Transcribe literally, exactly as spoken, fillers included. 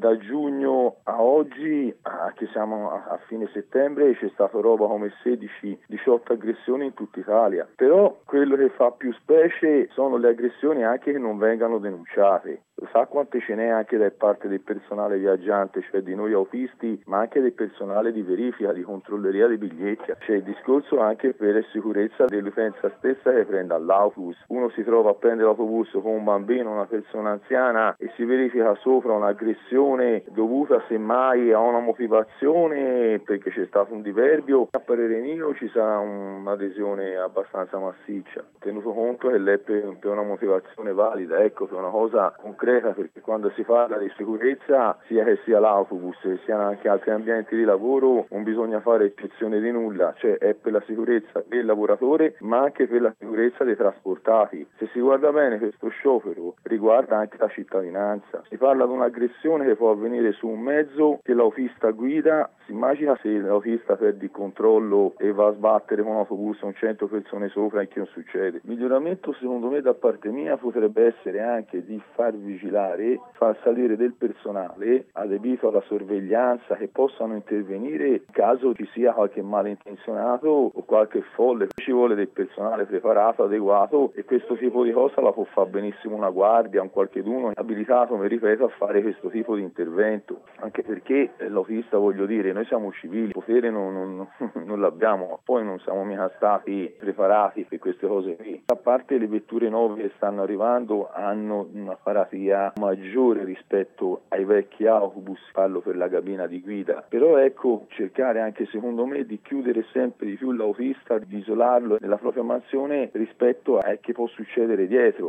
da giugno a oggi, a che siamo a, a fine settembre, c'è stata roba come sedici diciotto aggressioni in tutta Italia. Però quello che fa più specie sono le aggressioni anche che non vengano denunciate. Lo sa quante ce n'è anche da parte del personale viaggiante, cioè di noi autisti, ma anche del personale di verifica, di controlleria dei biglietti. C'è il discorso anche per la sicurezza dell'utenza stessa che prende all'autobus. Uno si trova a prendere l'autobus con un bambino, una persona anziana e si verifica sopra un'aggressione dovuta semmai a una motivazione perché c'è stato un diverbio. A parere mio ci sarà un'adesione abbastanza massiccia, tenuto conto che l'è per, per una motivazione valida, ecco, per una cosa concreta, perché quando si parla di sicurezza, sia che sia l'autobus, che siano anche altri ambienti di lavoro, non bisogna fare eccezione di nulla, cioè è per la sicurezza del lavoratore ma anche per la sicurezza dei trasportati. Se si guarda bene, questo sciopero riguarda anche la cittadinanza. Si parla di un'aggressione che può avvenire su un mezzo che l'autista guida. Si immagina se l'autista perde il controllo e va a sbattere con l'autobus con cento persone sopra e che non succede. Il miglioramento secondo me da parte mia potrebbe essere anche di far vigilare, far salire del personale adibito alla sorveglianza che possano intervenire in caso ci sia qualche malintenzionato o qualche folle. Ci vuole del personale preparato, adeguato, e questo tipo di cosa la può fare benissimo una guardia, un qualcheduno abilitato, mi ripeto, a fare questo tipo di intervento, anche perché l'autista, voglio dire, noi siamo civili, il potere non, non, non l'abbiamo, ma poi non siamo mica stati preparati per queste cose qui. A parte le vetture nuove che stanno arrivando hanno un'apparatia maggiore rispetto ai vecchi autobus, parlo per la cabina di guida, però ecco, cercare anche secondo me di chiudere sempre di più l'autista, di isolarlo nella propria mansione rispetto a che può succedere dietro.